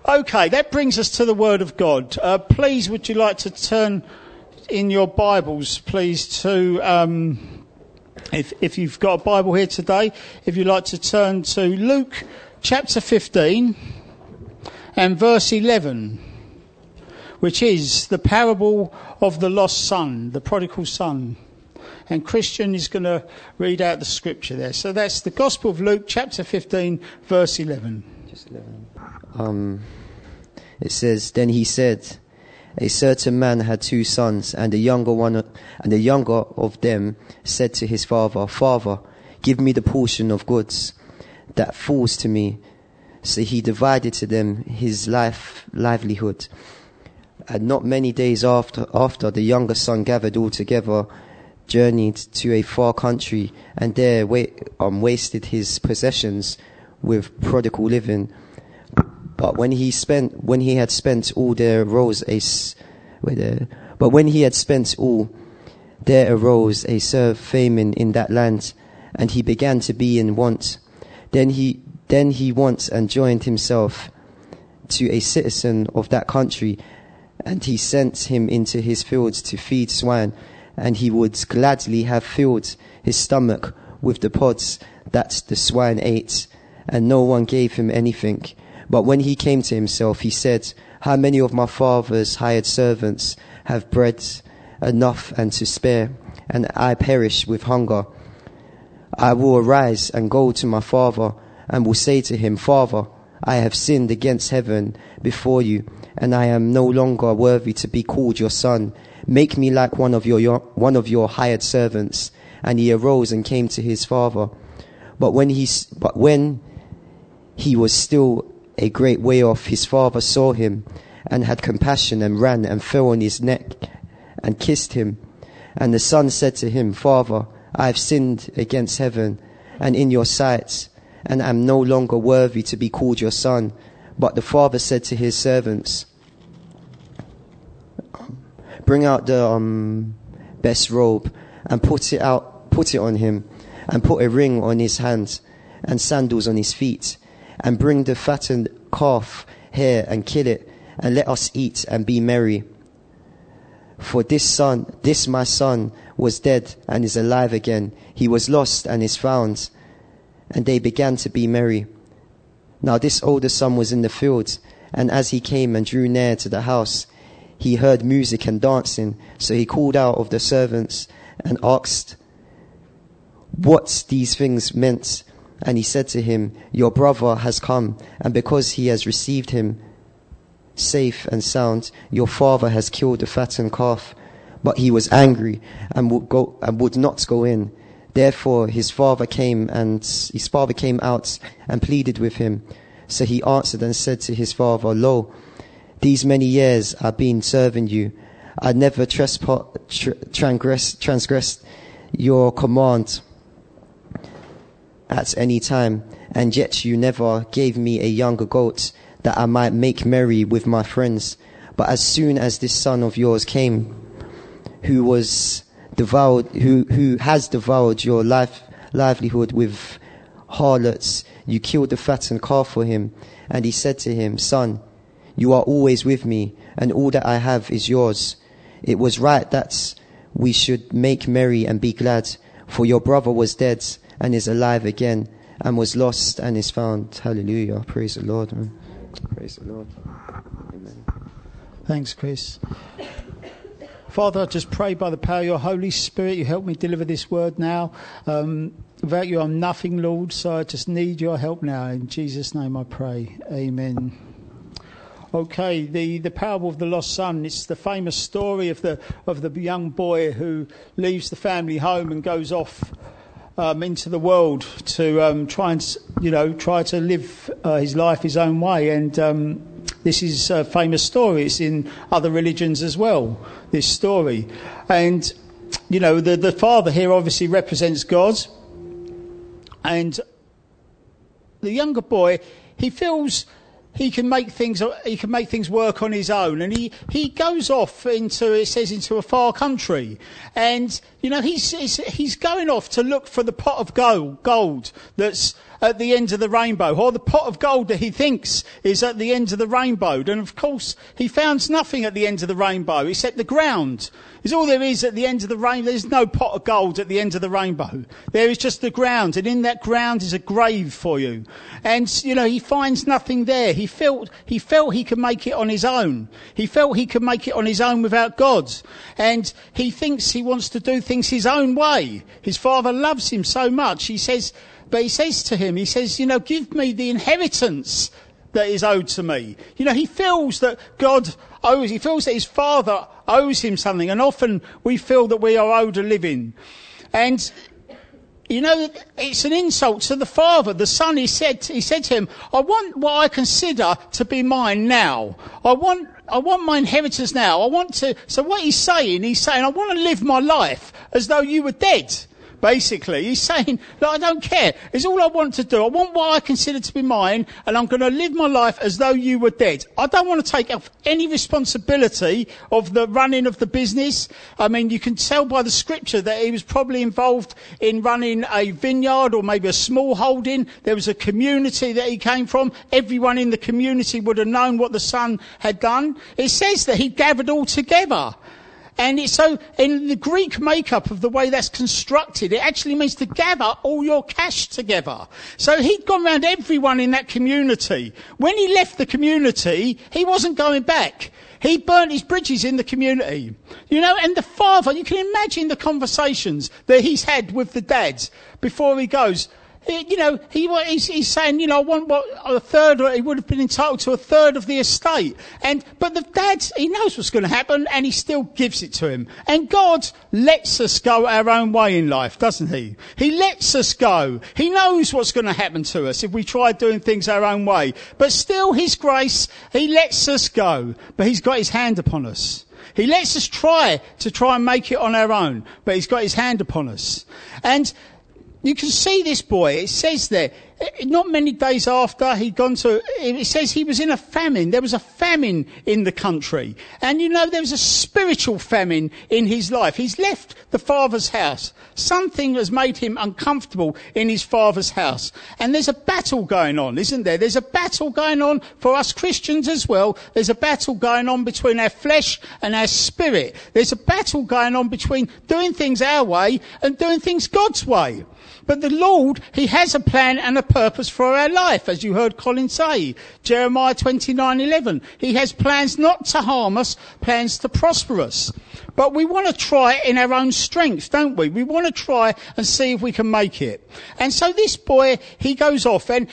Okay, that brings us to the Word of God. Please, would you like to turn in your Bibles, please, to, if you've got a Bible here today, if you'd like to turn to Luke chapter 15 and verse 11, which is the parable of the lost son, the prodigal son. And Christian is going to read out the scripture there. So that's the Gospel of Luke chapter 15, verse 11. Just 11. It says, "Then he said, a certain man had 2 sons, and the younger of them said to his father, 'Father, give me the portion of goods that falls to me.' So he divided to them his livelihood. And not many days after, the younger son gathered all together, journeyed to a far country, and there wasted his possessions with prodigal living. But when he had spent all, there arose a severe famine in that land, and he began to be in want. Then he went and joined himself to a citizen of that country, and he sent him into his fields to feed swine, and he would gladly have filled his stomach with the pods that the swine ate, and no one gave him anything. But when he came to himself, he said, 'How many of my father's hired servants have bread enough and to spare, and I perish with hunger? I will arise and go to my father, and will say to him, Father, I have sinned against heaven before you, and I am no longer worthy to be called your son. Make me like one of your hired servants.' And he arose and came to his father. But when he was still a great way off, his father saw him, and had compassion, and ran and fell on his neck and kissed him. And the son said to him, Father, I have sinned against heaven and in your sight, and am no longer worthy to be called your son. But the father said to his servants, Bring out the best robe, and put it on him, and put a ring on his hand, and sandals on his feet, and bring the fattened calf here, and kill it, and let us eat and be merry. For this my son was dead and is alive again. He was lost and is found.' And they began to be merry. Now this older son was in the field, and as he came and drew near to the house, he heard music and dancing. So he called out of the servants and asked what these things meant. And he said to him, Your brother has come, and because he has received him safe and sound, your father has killed the fattened calf. But he was angry and would not go in. Therefore his father came out and pleaded with him. So he answered and said to his father, Lo, these many years I've been serving you. I never transgressed your command at any time, and yet you never gave me a younger goat, that I might make merry with my friends. But as soon as this son of yours came, who has devoured your livelihood with harlots, you killed the fattened calf for him. And he said to him, Son, you are always with me, and all that I have is yours. It was right that we should make merry and be glad, for your brother was dead and is alive again, and was lost and is found. Hallelujah. Praise the Lord. Praise the Lord. Amen. Thanks, Chris. Father, I just pray by the power of your Holy Spirit, you help me deliver this word now. Without you, I'm nothing, Lord, so I just need your help now. In Jesus' name I pray. Amen. Okay, the parable of the lost son. It's the famous story of the young boy who leaves the family home and goes off into the world to try to live his life his own way. And this is a famous story. It's in other religions as well, this story. And the father here obviously represents God, and the younger boy, he feels he can make things work on his own, and he goes off into a far country, and he's going off to look for the pot of gold that's at the end of the rainbow, or the pot of gold that he thinks is at the end of the rainbow. And of course, he found nothing at the end of the rainbow except the ground. Is all there is at the end of the rainbow. There's no pot of gold at the end of the rainbow. There is just the ground, and in that ground is a grave for you. And he finds nothing there. He felt he could make it on his own. He felt he could make it on his own without God. And he thinks he wants to do things his own way. His father loves him so much. He says to him, give me the inheritance that is owed to me. He feels that he feels that his father owes him something, and often we feel that we are owed a living. And it's an insult to the father. The son, he said to him, I want what I consider to be mine now. I want my inheritance now. So what he's saying, I want to live my life as though you were dead. Basically, he's saying, I don't care. It's all I want to do. I want what I consider to be mine, and I'm going to live my life as though you were dead. I don't want to take off any responsibility of the running of the business. I mean, you can tell by the scripture that he was probably involved in running a vineyard or maybe a small holding. There was a community that he came from. Everyone in the community would have known what the son had done. It says that he gathered all together. And in the Greek makeup of the way that's constructed, it actually means to gather all your cash together. So he'd gone round everyone in that community. When he left the community, he wasn't going back. He burnt his bridges in the community. And the father, you can imagine the conversations that he's had with the dad before he goes. He's saying, I want a third, or he would have been entitled to a third of the estate. But the dad, he knows what's going to happen, and he still gives it to him. And God lets us go our own way in life, doesn't he? He lets us go. He knows what's going to happen to us if we try doing things our own way. But still, his grace, he lets us go. But he's got his hand upon us. He lets us try and make it on our own. But he's got his hand upon us. And you can see this boy. It says there, not many days after it says he was in a famine. There was a famine in the country. And there was a spiritual famine in his life. He's left the father's house. Something has made him uncomfortable in his father's house. And there's a battle going on, isn't there? There's a battle going on for us Christians as well. There's a battle going on between our flesh and our spirit. There's a battle going on between doing things our way and doing things God's way. But the Lord, he has a plan and a purpose for our life, as you heard Colin say. Jeremiah 29:11. He has plans not to harm us, plans to prosper us. But we want to try it in our own strength, don't we? We want to try and see if we can make it. And so this boy, he goes off, and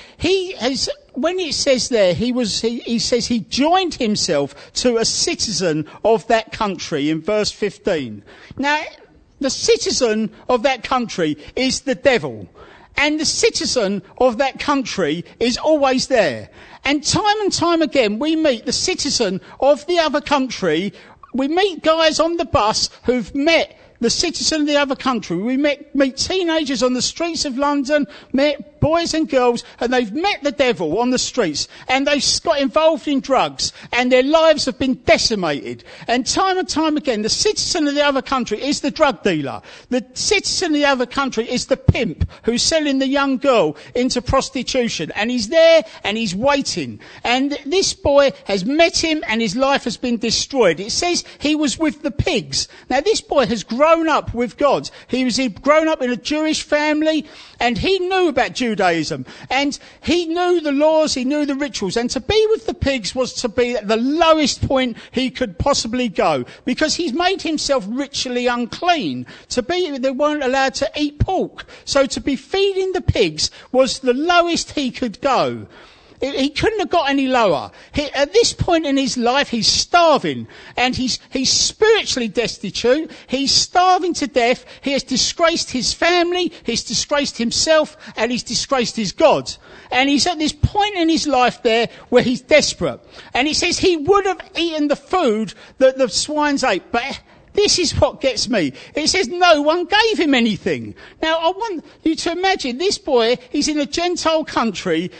when it says there, he says he joined himself to a citizen of that country in verse 15. Now, the citizen of that country is the devil. And the citizen of that country is always there. And time again, we meet the citizen of the other country. We meet guys on the bus who've met the citizen of the other country. We meet teenagers on the streets of London, met boys and girls, and they've met the devil on the streets, and they've got involved in drugs, and their lives have been decimated. And time again, the citizen of the other country is the drug dealer. The citizen of the other country is the pimp who's selling the young girl into prostitution. And he's there, and he's waiting. And this boy has met him, and his life has been destroyed. It says he was with the pigs. Now, this boy has grown up with God. He'd grown up in a Jewish family, and he knew about Judaism, and he knew the laws, he knew the rituals, and to be with the pigs was to be at the lowest point he could possibly go, because he's made himself ritually unclean. They weren't allowed to eat pork, so to be feeding the pigs was the lowest he could go. He couldn't have got any lower. At this point in his life, he's starving, and he's spiritually destitute. He's starving to death. He has disgraced his family, he's disgraced himself, and he's disgraced his God. And he's at this point in his life there where he's desperate. And it says he would have eaten the food that the swines ate, but this is what gets me. It says no one gave him anything. Now, I want you to imagine this boy, he's in a Gentile country.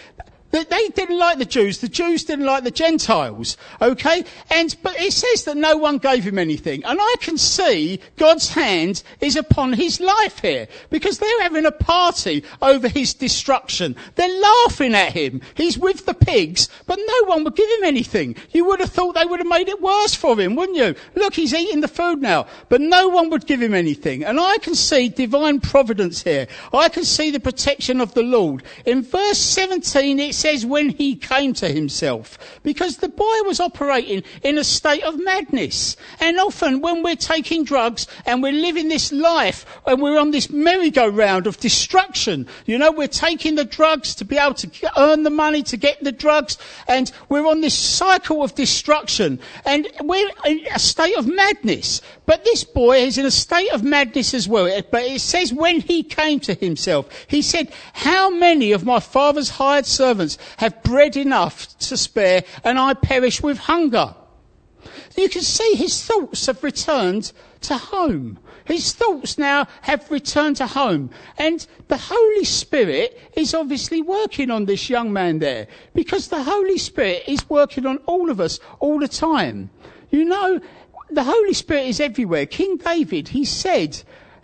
They didn't like the Jews didn't like the Gentiles, okay? But it says that no one gave him anything. And I can see God's hand is upon his life here, because they're having a party over his destruction. They're laughing at him. He's with the pigs, but no one would give him anything. You would have thought they would have made it worse for him, wouldn't you? Look, he's eating the food now, but no one would give him anything. And I can see divine providence here. I can see the protection of the Lord. In verse 17, it says when he came to himself, because the boy was operating in a state of madness. And often when we're taking drugs and we're living this life and we're on this merry-go-round of destruction, we're taking the drugs to be able to earn the money to get the drugs, and we're on this cycle of destruction, and we're in a state of madness. But this boy is in a state of madness as well. But it says when he came to himself, he said, how many of my father's hired servants have bread enough to spare, and I perish with hunger? You can see his thoughts have returned to home. His thoughts now have returned to home. And the Holy Spirit is obviously working on this young man there, because the Holy Spirit is working on all of us all the time. The Holy Spirit is everywhere. King David, he said,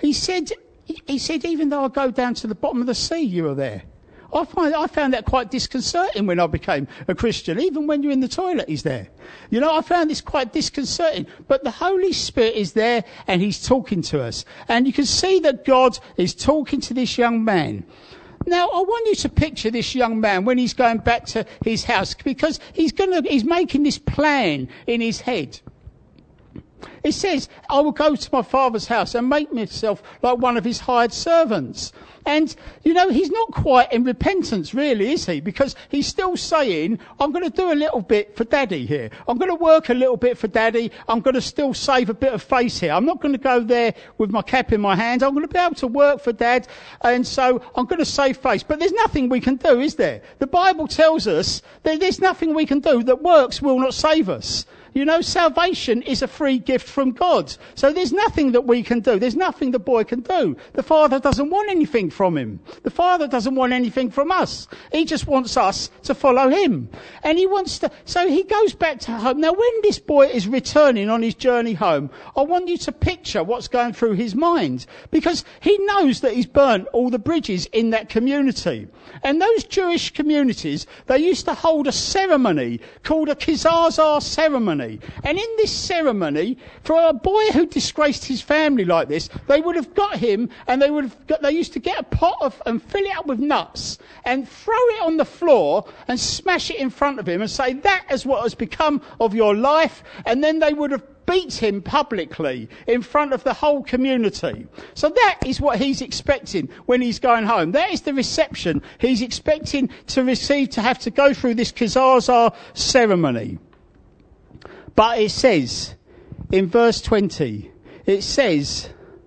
even though I go down to the bottom of the sea, you are there. I found that quite disconcerting when I became a Christian. Even when you're in the toilet, he's there. I found this quite disconcerting. But the Holy Spirit is there, and he's talking to us. And you can see that God is talking to this young man. Now, I want you to picture this young man when he's going back to his house, because he's making this plan in his head. It says, I will go to my father's house and make myself like one of his hired servants. And, he's not quite in repentance, really, is he? Because he's still saying, I'm going to do a little bit for Daddy here. I'm going to work a little bit for Daddy. I'm going to still save a bit of face here. I'm not going to go there with my cap in my hand. I'm going to be able to work for Dad. And so I'm going to save face. But there's nothing we can do, is there? The Bible tells us that there's nothing we can do, that works will not save us. Salvation is a free gift from God. So there's nothing that we can do. There's nothing the boy can do. The Father doesn't want anything from him. The Father doesn't want anything from us. He just wants us to follow him. And so he goes back to home. Now, when this boy is returning on his journey home, I want you to picture what's going through his mind, because he knows that he's burnt all the bridges in that community. And those Jewish communities, they used to hold a ceremony called a Kizazar ceremony. And in this ceremony, for a boy who disgraced his family like this, they would have got him, and they used to get a pot and fill it up with nuts and throw it on the floor and smash it in front of him and say, that is what has become of your life. And then they would have beat him publicly in front of the whole community. So that is what he's expecting when he's going home. That is the reception he's expecting to receive, to have to go through this Kizazar ceremony. But it says, in verse 20, it says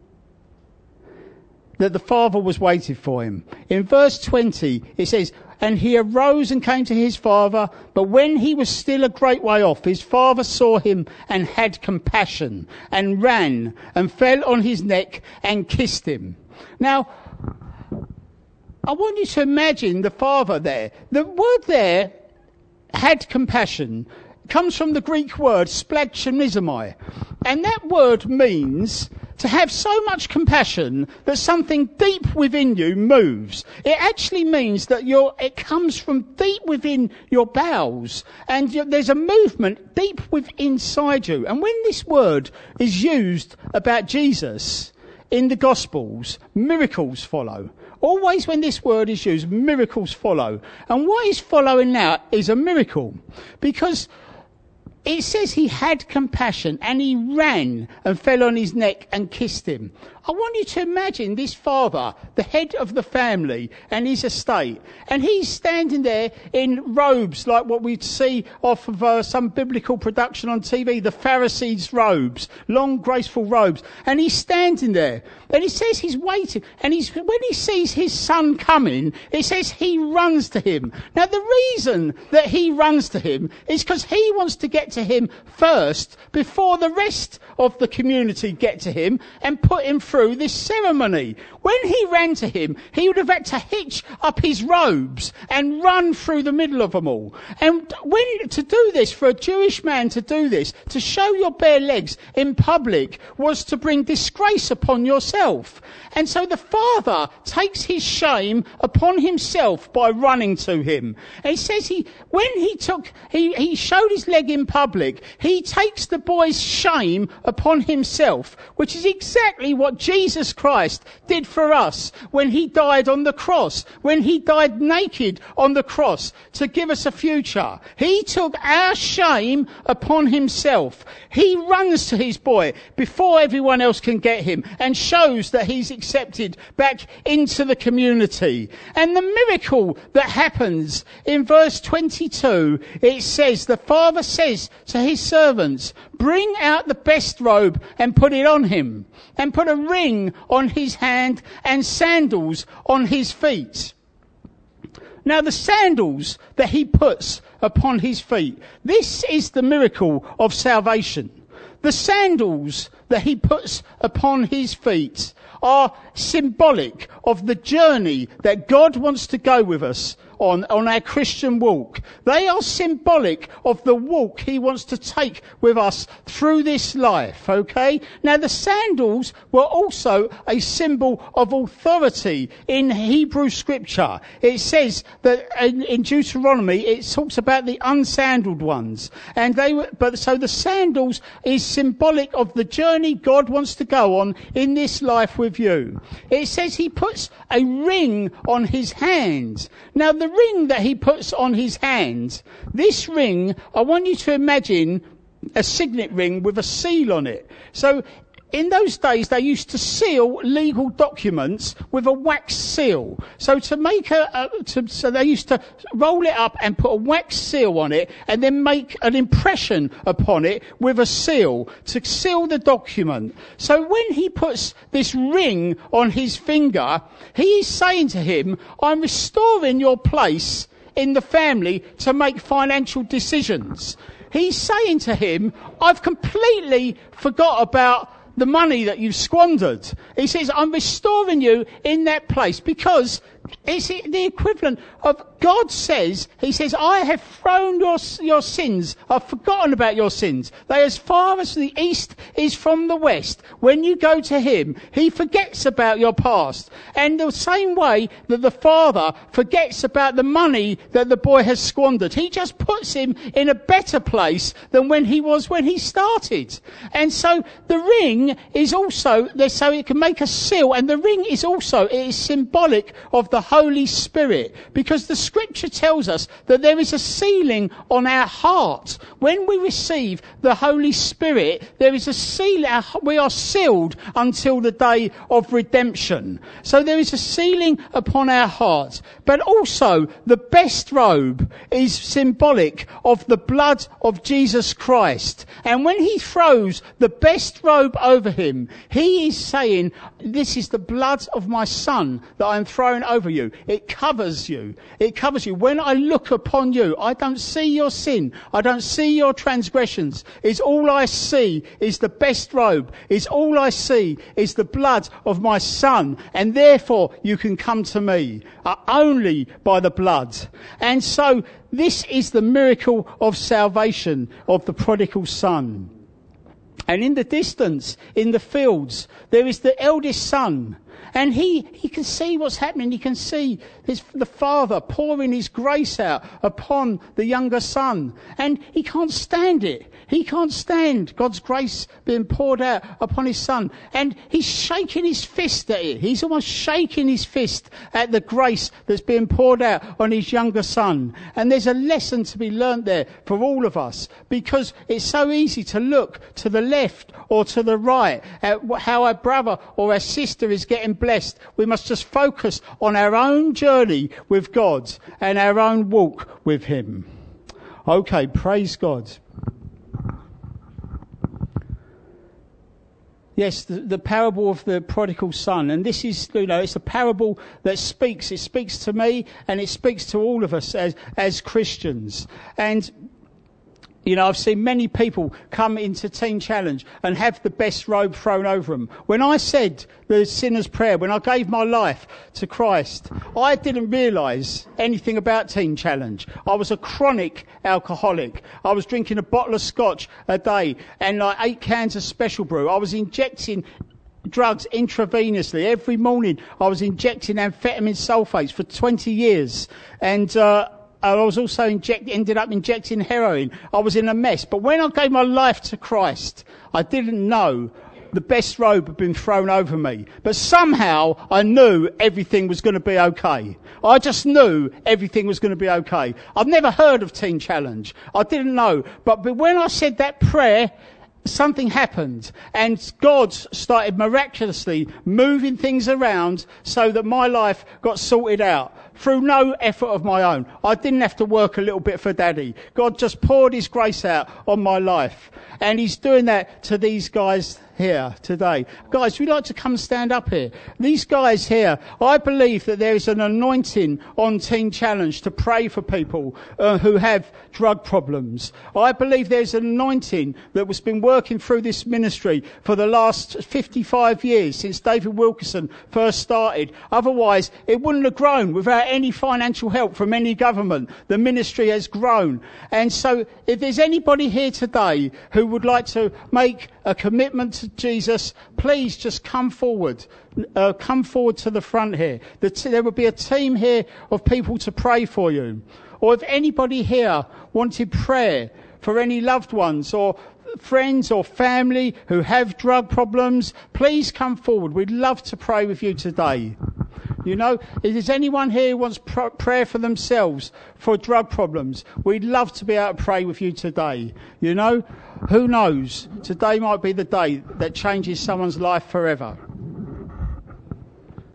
that the father was waiting for him. In verse 20, it says, and he arose and came to his father, but when he was still a great way off, his father saw him and had compassion, and ran and fell on his neck and kissed him. Now, I want you to imagine the father there. The word there, had compassion, comes from the Greek word splagchnizomai. And that word means to have so much compassion that something deep within you moves. It actually means that it comes from deep within your bowels, and there's a movement deep inside you. And when this word is used about Jesus in the Gospels, miracles follow. Always when this word is used, miracles follow. And what is following now is a miracle, because it says he had compassion and he ran and fell on his neck and kissed him. I want you to imagine this father, the head of the family and his estate, and he's standing there in robes like what we'd see off of some biblical production on TV, the Pharisees' robes, long graceful robes, and he's standing there. And he says he's waiting, and when he sees his son coming, it says he runs to him. Now the reason that he runs to him is because he wants to get to him first before the rest of the community get to him and put him through through this ceremony. When he ran to him, he would have had to hitch up his robes and run through the middle of them all. And to do this, for a Jewish man to do this, to show your bare legs in public, was to bring disgrace upon yourself. And so the father takes his shame upon himself by running to him. And he says when he showed his leg in public, he takes the boy's shame upon himself, which is exactly what Jesus Christ did for us when he died on the cross, when he died naked on the cross to give us a future. He took our shame upon himself. He runs to his boy before everyone else can get him and shows that he's accepted back into the community. And the miracle that happens in verse 22, it says, the father says to his servants, bring out the best robe and put it on him, and put a ring on his hand and sandals on his feet. Now the sandals that he puts upon his feet, this is the miracle of salvation. The sandals that he puts upon his feet are symbolic of the journey that God wants to go with us on our Christian walk. They are symbolic of the walk he wants to take with us through this life, okay? Now the sandals were also a symbol of authority in Hebrew scripture. It says that in Deuteronomy, it talks about the unsandaled ones. And so the sandals is symbolic of the journey God wants to go on in this life with you. It says he puts a ring on his hand. Now the ring that he puts on his hand, this ring, I want you to imagine a signet ring with a seal on it. So in those days, they used to seal legal documents with a wax seal. So to make so they used to roll it up and put a wax seal on it, and then make an impression upon it with a seal to seal the document. So when he puts this ring on his finger, he is saying to him, I'm restoring your place in the family to make financial decisions. He's saying to him, I've completely forgot about the money that you've squandered. He says, I'm restoring you in that place, because it's the equivalent of God says, he says, I have thrown your sins. I've forgotten about your sins. They as far as the east is from the west. When you go to him, he forgets about your past. And the same way that the father forgets about the money that the boy has squandered, he just puts him in a better place than when he was when he started. And so the ring is also there, so it can make a seal, and the ring is also, it is symbolic of the Holy Spirit, because the scripture tells us that there is a sealing on our heart. When we receive the Holy Spirit, there is a seal. We are sealed until the day of redemption. So there is a sealing upon our heart. But also, the best robe is symbolic of the blood of Jesus Christ. And when he throws the best robe over him, he is saying, this is the blood of my son that I am throwing over you. It covers you. It covers you. When I look upon you, I don't see your sin. I don't see your transgressions. It's all I see is the best robe. It's all I see is the blood of my son. And therefore you can come to me only by the blood. And so this is the miracle of salvation of the prodigal son. And in the distance, in the fields, there is the eldest son. And he can see what's happening. He can see the father pouring his grace out upon the younger son. And he can't stand it. He can't stand God's grace being poured out upon his son. And he's shaking his fist at it. He's almost shaking his fist at the grace that's being poured out on his younger son. And there's a lesson to be learnt there for all of us, because it's so easy to look to the left or to the right at how our brother or our sister is getting blessed. We must just focus on our own journey with God and our own walk with him. Okay, praise God. Yes, the parable of the prodigal son. And this is, it's a parable that speaks. It speaks to me and it speaks to all of us as Christians. And You know, I've seen many people come into Teen Challenge and have the best robe thrown over them. When I said the sinner's prayer, when I gave my life to Christ, I didn't realise anything about Teen Challenge. I was a chronic alcoholic. I was drinking a bottle of scotch a day and like 8 cans of Special Brew. I was injecting drugs intravenously. Every morning I was injecting amphetamine sulfates for 20 years. And I was also ended up injecting heroin. I was in a mess. But when I gave my life to Christ, I didn't know the best robe had been thrown over me. But somehow I knew everything was going to be okay. I just knew everything was going to be okay. I've never heard of Teen Challenge. I didn't know. But when I said that prayer, something happened, and God started miraculously moving things around so that my life got sorted out through no effort of my own. I didn't have to work a little bit for Daddy. God just poured his grace out on my life, and he's doing that to these guys here today. Guys, we'd like to come stand up here. These guys here, I believe that there is an anointing on Teen Challenge to pray for people who have drug problems. I believe there's an anointing that has been working through this ministry for the last 55 years since David Wilkerson first started. Otherwise, it wouldn't have grown. Without any financial help from any government, the ministry has grown. And so if there's anybody here today who would like to make a commitment to Jesus, please just come forward. Come forward to the front here. There will be a team here of people to pray for you. Or if anybody here wanted prayer for any loved ones or friends or family who have drug problems, please come forward. We'd love to pray with you today. You know, if there's anyone here who wants prayer for themselves for drug problems, we'd love to be able to pray with you today. You know, who knows? Today might be the day that changes someone's life forever.